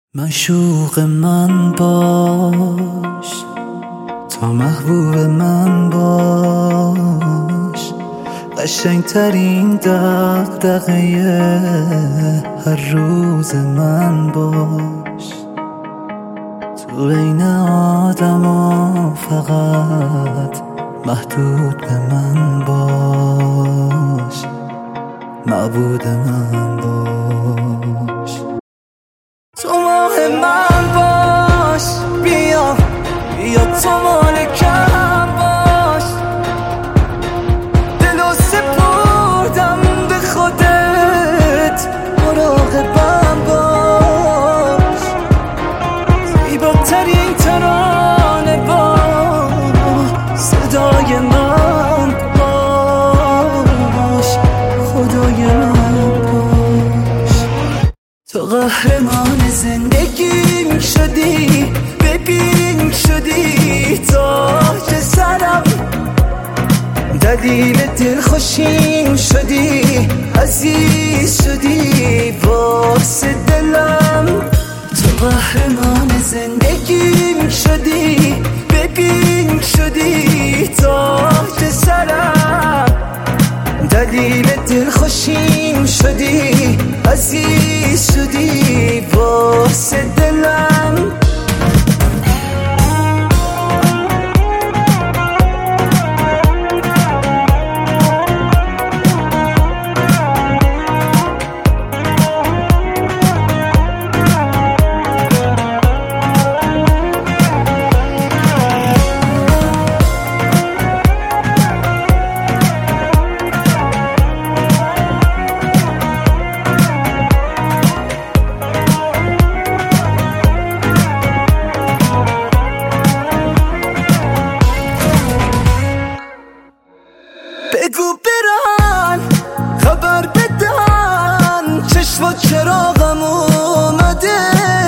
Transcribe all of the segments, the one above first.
معشوق من باش، تا محبوب من باش، قشنگترین دغدغه هر روز من باش. تو بین آدما فقط محدود به من باش، معبود من باش. تو ماه من باش، بیا تو مالکم باش، دلو سپردم به خودت، مراقبم باش. زیباترین ترانه با صدای من باش، خدای من باش. تو قهرمان زندگیم شدی، ببین شدی تاج سرم، دلیل دلخوشیم شدی، عزیز شدی واسه دلم. تو قهرمان زندگیم شدی، ببین شدی تاج سرم، دلیل دلخوشیم شدی، عزیز شدی واسه دلم. بگو برن خبر بدن، چشم و چراغم اومده،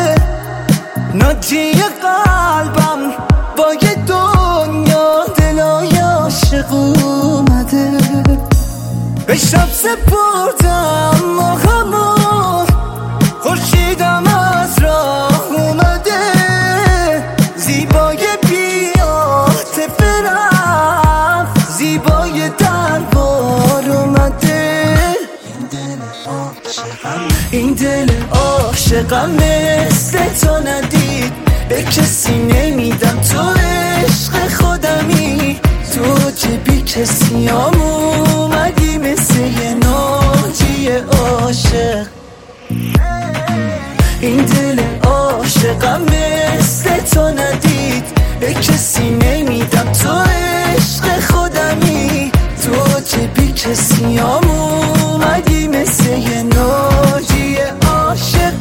ناجی قلبم با یه دنیا دلای عاشق اومده. به شب سپردم ماهمو، خورشیدم از راه اومده، زیبای بی‌عاطفه رفت، زیبای دربار اومده. این دل عاشقم مثل تو ندید، به کسی نمیدم، تو عشق خودمی، تو چه بی کسی هم اومدی مثل یه ناجی عاشق. این دل عاشقم مثل تو ندید، به کسی نمیدم، تو عشق خودمی، تو چه بی کسی هم اومدی مثل یه ناجی عاشق.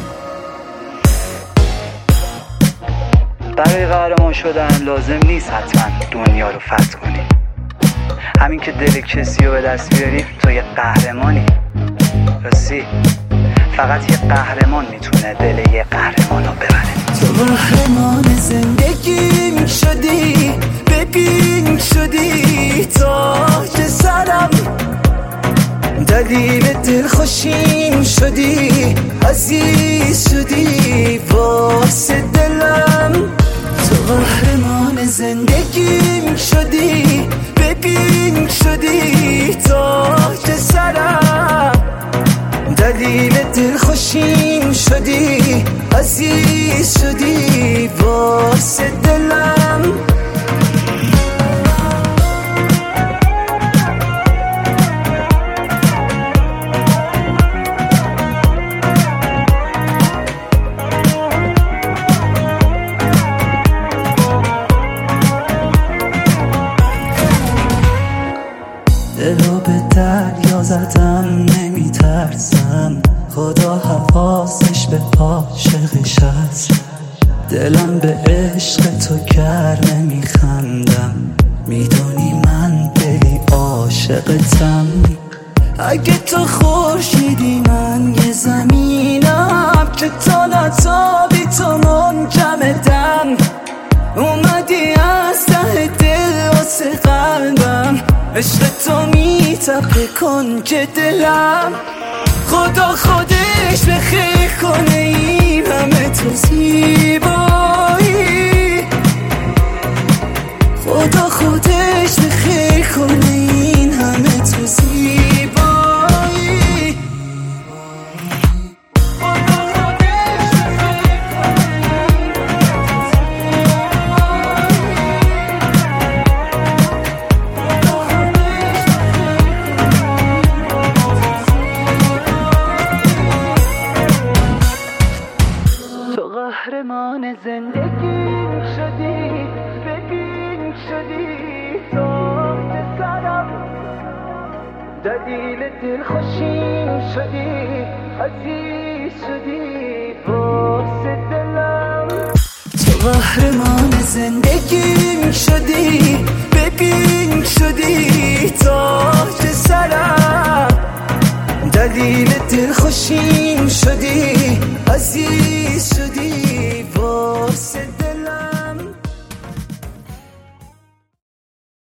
برای قهرمان شدن لازم نیست حتما دنیا رو فتح کنی، همین که دل کسی رو به دست بیاری تو یه قهرمانی. راستی فقط یه قهرمان میتونه دل یه قهرمان رو ببره. تو قهرمان زندگیم شدی، ببین شدی تاج سرم، دلیل دلخوشیم شدی، عزیز شدی واسه دلم. تو قهرمان زندگیم شدی، ببین شدی تاج سرم، دلیل دلخوشیم شدی، عزیز شدی واسه دلم. دلو به دریا زدم نمیترسم، خدا حواسش به عاشقش هست. دلم به عشق تو گر نمیخندم، میدونی من دلی عاشقتم. اگه تو خورشیدی من یه زمینم، که تا نتابی تو منجمدم. اومدی از ته دل واسه قلبم، عشق تو میتپه کنج دلم. خدا خودش به خیر کنه این همه تو تو زیبایی، خدا خودش به خیر کنه این همه تو زیبایی. قهرمان زندگی شدی، ببین شدی تاج سرم، دلیل دلخوشیم شدی، عزیز شدی واسه دلم. تو قهرمان زندگیم شدی، ببین شدی تاج سرم، دلیل دلخوشیم شدی، عزیز